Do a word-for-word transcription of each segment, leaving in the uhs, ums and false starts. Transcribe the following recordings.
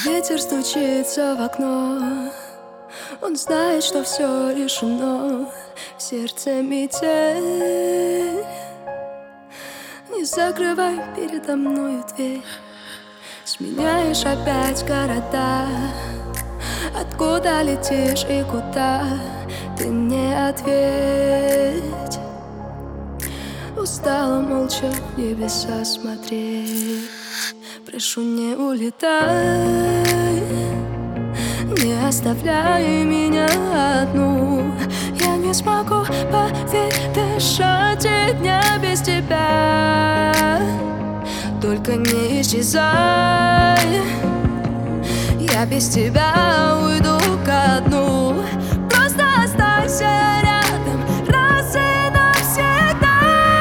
Ветер стучится в окно, он знает, что все решено. В сердце метель. Не закрывай передо мною дверь. Сменяешь опять города. Откуда летишь и куда? Ты мне ответь. Устала молча в небеса смотреть. Прошу, не улетай, не оставляй меня одну. Я не смогу, поверь, дышать и дня без тебя. Только не исчезай, я без тебя уйду ко дну. Просто останься рядом раз и навсегда.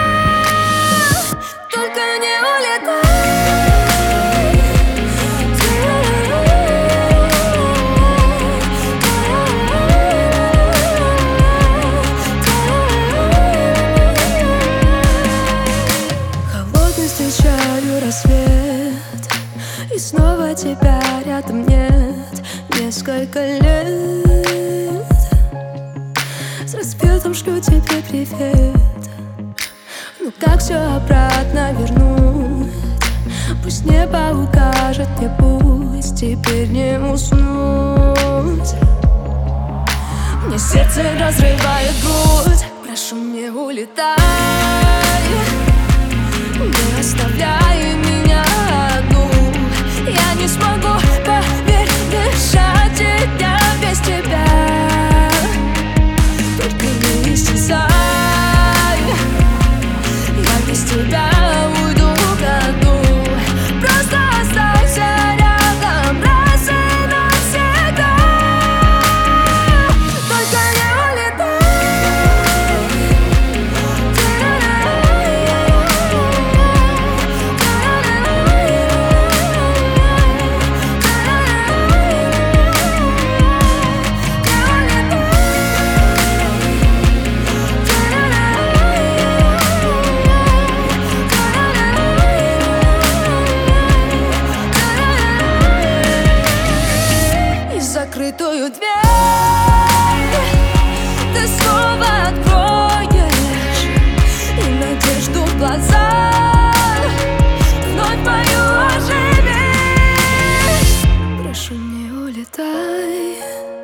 Только не улетай. Встречаю рассвет, и снова тебя рядом нет. Несколько лет с рассветом шлю тебе привет. Ну как все обратно вернуть? Пусть небо укажет мне путь, теперь не уснуть. Мне сердце разрывает грудь. Прошу, не улетай, не оставляй меня одну. Я не смогу, поверь, дышать и дня без тебя. Только не исчезай, я без тебя уйду ко дну. Просто останься рядом раз и навсегда. Только не улетай. Закрытую дверь ты снова откроешь, и надежду в глазах вновь мою оживишь. Прошу, не улетай,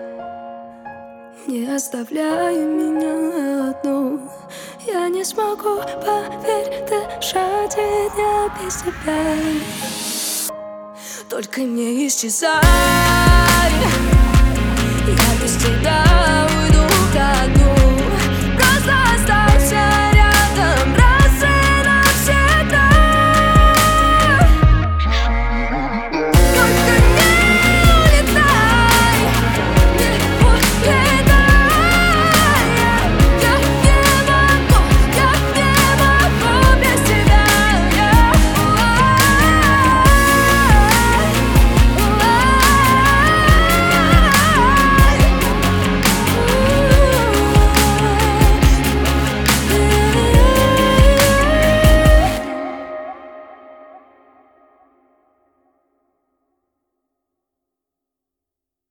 не оставляй меня одну. Я не смогу, поверь, дышать и дня без тебя. Только не исчезай, я